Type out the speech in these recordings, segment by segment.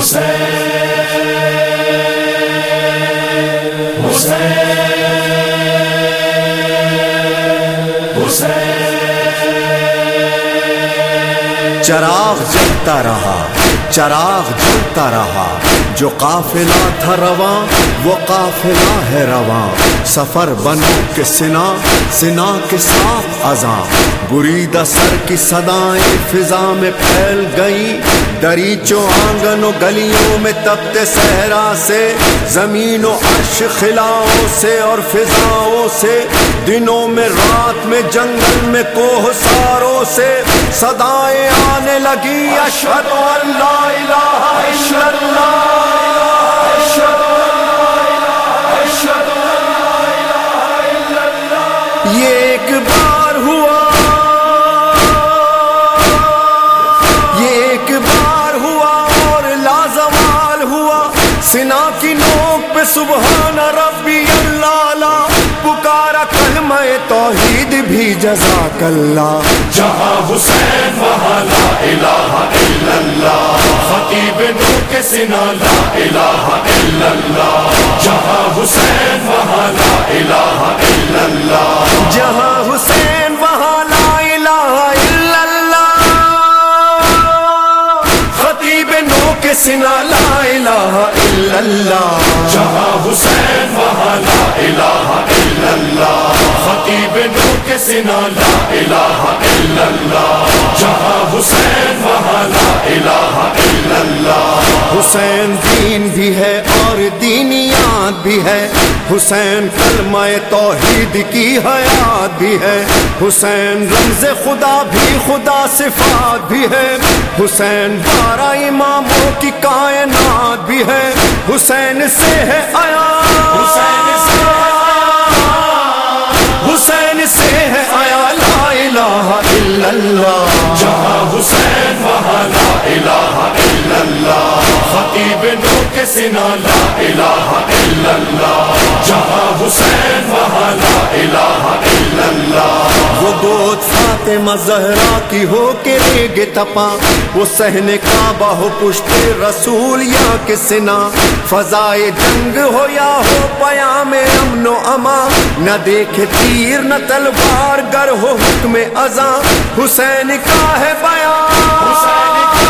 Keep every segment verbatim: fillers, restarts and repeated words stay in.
چراغ جلتا رہا، چراغ جلتا رہا، جو قافلہ تھا رواں وہ قافلہ ہے رواں، سفر بنو کے سنا سنا کے ساتھ اذاں، بریدہ سر کی صدائیں فضا میں پھیل گئیں، دریچوں آنگن و گلیوں میں تپتے صحرا سے، زمین و عرش خلاؤں سے اور فضاؤں سے، دنوں میں رات میں جنگل میں کوہ ساروں سے صدائیں آنے لگی، اشہد ان لا الہ الا اللہ، یہ ایک بار ہوا، یہ ایک بار ہوا اور لازوال ہوا، سنا کی نوک پہ سبحان ربی اللہ لا، پکارا کلمہ توحید بھی جزاک اللہ، جہاں حسین وہاں لا الہ الا اللہ، خطیب نو کے سنا لا الہ الا اللہ، جہاں حسین وہاں لا الہ الا اللہ، جہاں حسین وہاں لا الہ الا اللہ، خطیب نو کے سنا لا الہ الا اللہ، جہاں حسین وہاں لا الہ الا اللہ، خطیب نو کے سنا لا الہ الا اللہ، جہاں حسین وہاں لا الہ الا اللہ، حسین دین بھی ہے اور دینیات بھی ہے، حسین کلمہ توحید کی حیات بھی ہے، حسین رمز خدا بھی خدا صفات بھی ہے، حسین بارہ اماموں کی کائنات بھی ہے، حسین سے ہے آیا، حسین سے حسین سے ہے آیا لا الہ الا اللہ، جہاں حسین وہاں لا الہ الا اللہ، خطیب نو کے سنا لا الہ الا اللہ، جہاں حسین وہاں لا الہ الا اللہ، وہ گود فاطمہ زہرا کی ہو کے ریگ تپا، وہ صحن کعبہ ہو پشت رسول یا کے سنا، فضائے جنگ ہو یا ہو پیام امن و امان، نہ دیکھے تیر نہ تلوار گر ہو حکم ازاں، حسین کا ہے بیان، حسین کا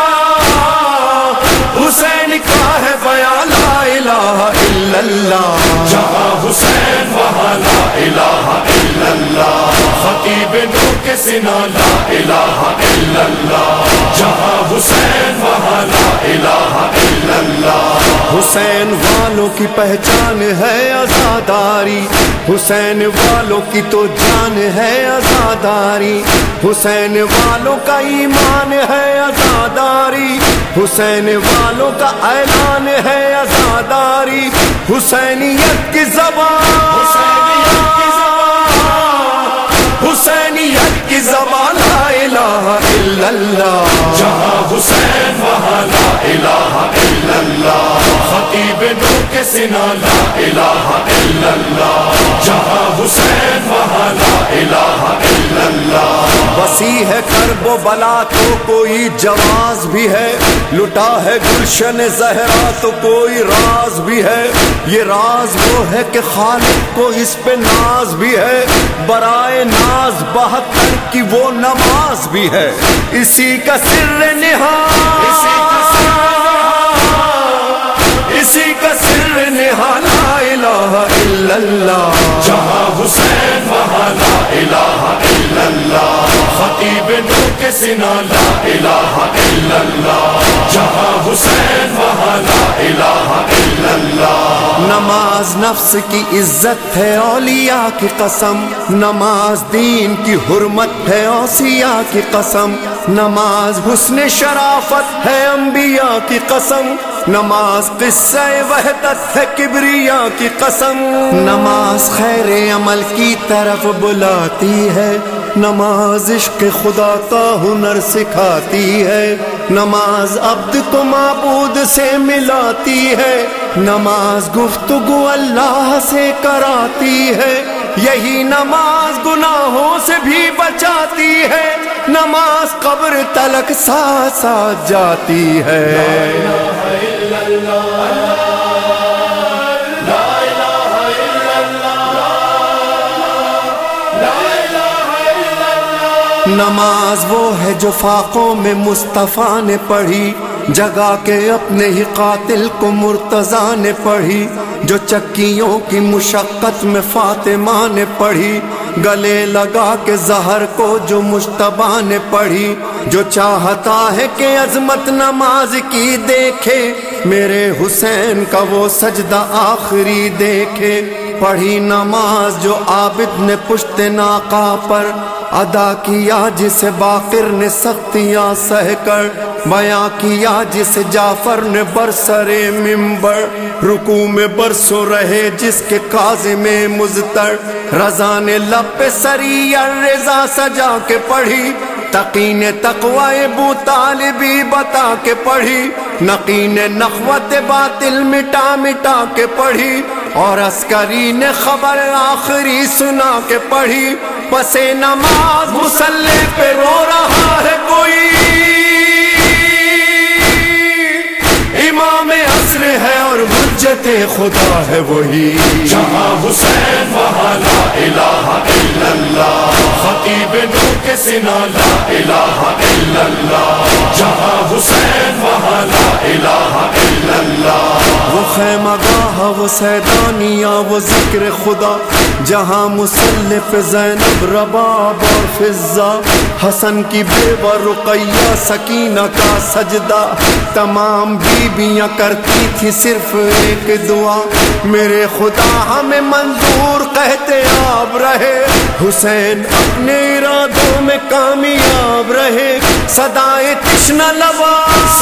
حسین کا ہے بیان لا الہ الا اللہ، جہاں حسین وہاں لا الہ الا اللہ، خطیب نو کے سنا لا الہ الا اللہ، جہاں حسین وہاں لا الہ الا اللہ، حسین والوں کی پہچان ہے عزاداری، حسین والوں کی تو جان ہے عزاداری، حسین والوں کا ایمان ہے عزاداری، حسین والوں کا اعلان ہے عزاداری، حسینیت کی زبان، حسینیت کی زبان، حسینیت کی زبان لا الہ الا اللہ، جہاں حسین وہاں لا الہ الا اللہ، خطیب نو کے سنا لا الہ الا اللہ، جہاں حسین وہاں لا الہ الا اللہ، وسیع ہے کرب و بلا تو کوئی جواز بھی ہے، لٹا ہے گلشن زہرا تو کوئی راز بھی ہے، یہ راز وہ ہے کہ خالق کو اس پہ ناز بھی ہے، برائے ناز بہتر کی وہ نماز بھی ہے، اسی کا سر نہاد، اسی کا اسی کا سر نہاد لا الہ الا اللہ، جہاں حسین وہاں لا الہ الا اللہ، خطیب نو کے سنا لا الہ الا اللہ، جہاں حسین وہاں لا الہ الا اللہ، نماز نفس کی عزت ہے اولیاء کی قسم، نماز دین کی حرمت ہے اوصیاء کی قسم، نماز حسن شرافت ہے انبیاء کی قسم، نماز قصہ وحدت ہے کبریا کی قسم، نماز خیر عمل کی طرف بلاتی ہے، نماز عشق خدا کا ہنر سکھاتی ہے، نماز عبد کو معبود سے ملاتی ہے، نماز گفتگو اللہ سے کراتی ہے، یہی نماز گناہوں سے بھی بچاتی ہے، نماز قبر تلک ساتھ ساتھ جاتی ہے۔ نماز وہ ہے جو فاقوں میں مصطفیٰ نے پڑھی، جگا کے اپنے ہی قاتل کو مرتضیٰ نے پڑھی، جو چکیوں کی مشقت میں فاطمہ نے پڑھی، گلے لگا کے زہر کو جو مجتبیٰ نے پڑھی، جو چاہتا ہے کہ عظمت نماز کی دیکھے، میرے حسین کا وہ سجدہ آخری دیکھے، پڑھی نماز جو عابد نے پشت ناقہ پر ادا کیا، جسے باقر نے سختیاں سہ کر بیاں کیا، جسے جعفر نے برسر منبر رکوع میں برسوں رہے، جس کے کاظم مضطر رضا نے لب پہ سری الرضا سجا کے پڑھی، تقی نے تقوی ابو طالبی بتا کے پڑھی، نقی نے نخوت باطل مٹا مٹا کے پڑھی، اور عسکری نے خبر آخری سنا کے پڑھی، پس نماز مصلی پہ رو رہا ہے کوئی، امام عصر ہے اور حجت خدا ہے وہی، جہاں حسین وہاں لا الہ الا اللہ، خطیب نور کے سنا لا الہ الا اللہ، جہاں حسین وہاں لا الہ الا اللہ، وہ خیمہ گاہ وہ سیدانیہ وہ ذکر خدا، جہاں مصلی پہ زینب رباب اور فضہ، حسن کی بیوہ رقیہ سکینہ کا سجدہ، تمام بیویاں کرتی تھی صرف ایک دعا، میرے خدا ہمیں منظور کہتے آپ رہے، حسین اپنے ارادوں میں کامیاب رہے، صدائے تشنہ لبا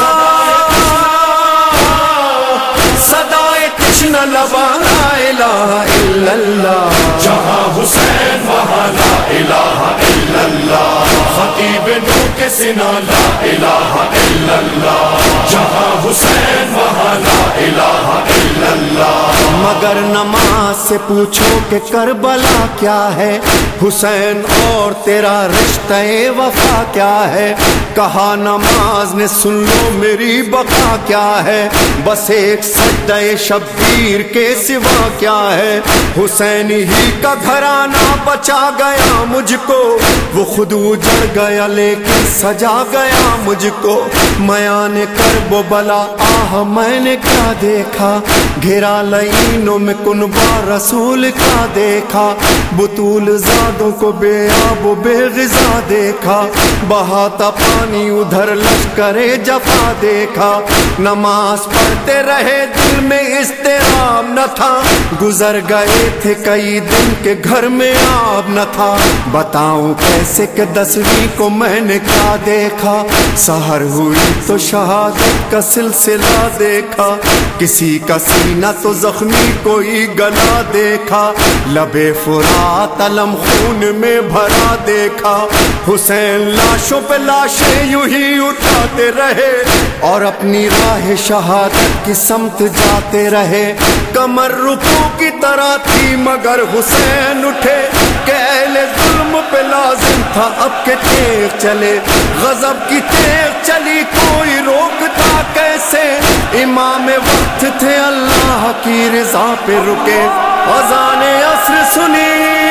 صدائے تشنہ لبا لا الہ الا اللہ، جہاں حسین وہاں لا الہ الا اللہ، خطیب نور کے سنا لا الہ الا اللہ، جہاں حسین وہاں لا الہ الا اللہ، مگر نماز سے پوچھو کہ کربلا کیا ہے، حسین اور تیرا رشتہ وفا کیا ہے، کہا نماز نے سن لو میری بقا کیا ہے، بس ایک سجدہ شبیر کے سوا کیا ہے، حسین ہی کا گھرانہ بچا گیا مجھ کو، وہ خود اجڑ گیا لیکن سجا گیا مجھ کو، میان کرب و بلا آہ میں نے کیا دیکھا، گھرا لعینوں میں کنبہ رسول کا دیکھا، بطول زادوں کو بے آب و بے غذا دیکھا، بہاتا پانی ادھر لشکر جفا دیکھا، نماز پڑھتے رہے دل میں اضطراب نہ تھا، گزر گئے تھے کئی دن کے گھر میں آب نہ تھا، بتاؤں کیسے کہ دسویں کو میں نے کیا دیکھا، سحر ہوئی تو شہادت کا سلسلہ دیکھا، کسی کا سینہ تو زخمی کوئی گلا دیکھا، لبے فرات علم خون میں بھرا دیکھا، حسین لاشوں پہ لاشیں یوں ہی اٹھاتے رہے اور اپنی راہ شہادت کی سمت جاتے رہے، کمر رکوع کی طرح تھی مگر حسین اٹھے کہ اہل ظلم پہ لازم تھا اب کے تیغ چلے، غضب کی تیغ چلی کوئی روکتا کیسے، امام وقت تھے اللہ کی رضا پہ رکے، اذان عصر سنی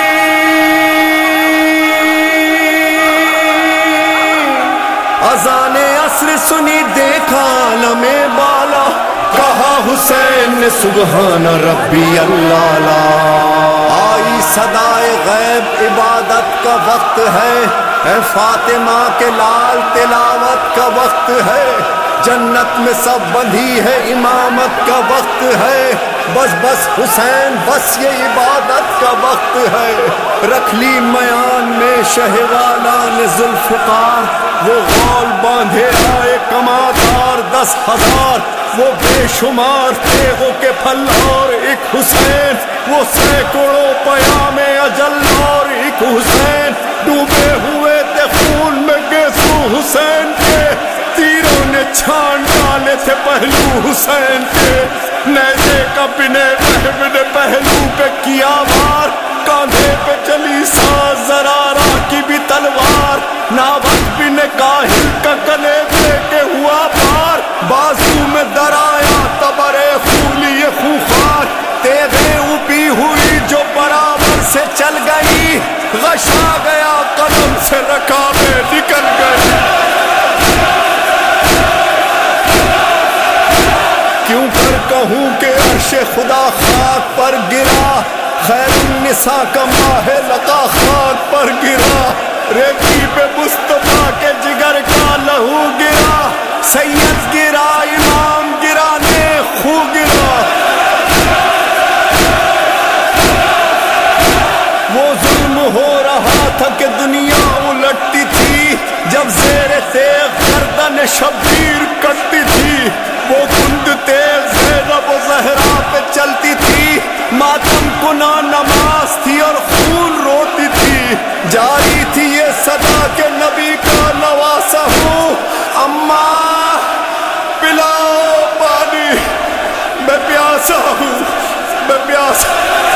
اذان عصر سنی دیکھا عالم بالا، کہا حسین نے سبحان ربی اللہ لا، آئی صدائے غیب عبادت کا وقت ہے، اے فاطمہ کے لال تلاوت کا وقت ہے، جنت میں سب بندھی ہے امامت کا وقت ہے، بس بس حسین بس یہ عبادت کا وقت ہے، رکھ لی میان میں شہوالا نے ذوالفقار، وہ غول باندھے آئے کمادار دس ہزار، وہ بے شمار تیغوں کے پھل اور ایک حسین، وہ سینکڑوں پیام اجل اور ایک حسین، ڈوبے ہوئے تھے خون میں گیسو حسین کے، تیروں نے چھان ڈالے تھے پہلو حسین کے، نیزے کا بنے رحم نے پہلو پہ کیا وار، کاندھے پہ چلی ساز زرارہ کی بھی تلوار، ناوک بن کاہل کا گلے دے کے ہوا پار، بازو میں درایا تبرے خولی خوخار، تیغیں اوپی ہوئی جو برابر سے چل گئی، غشا گیا قدم سے رکابے کیوں کر کہوں کہ عرش خدا خاک پر گرا، خیر النساء کا ماہ لقا خاک پر گرا، ریتی پہ مصطفیٰ کے جگر کا لہو گرا، سید گرا امام گرا نے خو گرا۔ وہ ظلم ہو رہا تھا کہ دنیا الٹتی تھی، جب زیر تیغ گردن شبیر کٹتی تھی، وہ کند تیغ زینب و زہرا پہ چلتی تھی، ماتم کنا نماز تھی اور خون روتی تھی، جاری تھی یہ صدا کہ نبی کا نواسا ہوں، اماں پلاؤ پانی، میں پیاسا ہوں، میں پیاسا ہوں۔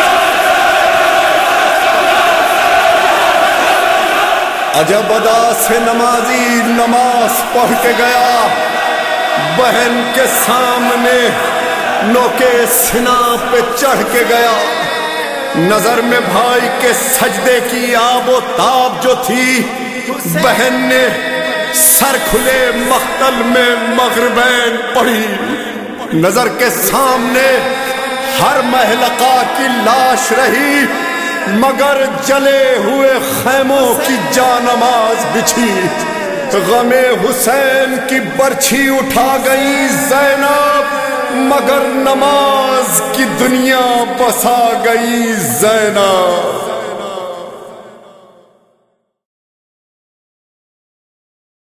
عجب ادا سے نمازی نماز پڑھ کے گیا، بہن کے سامنے نوکے سنا پہ چڑھ کے گیا، نظر میں بھائی کے سجدے کی آب و تاب جو تھی، بہن نے سر کھلے مقتل میں مغربین پڑھی، نظر کے سامنے ہر محلقہ کی لاش رہی، مگر جلے ہوئے خیموں کی جانماز بچھی، غم حسین کی برچھی اٹھا گئی زینب، مگر نماز کی دنیا بسا گئی زینب۔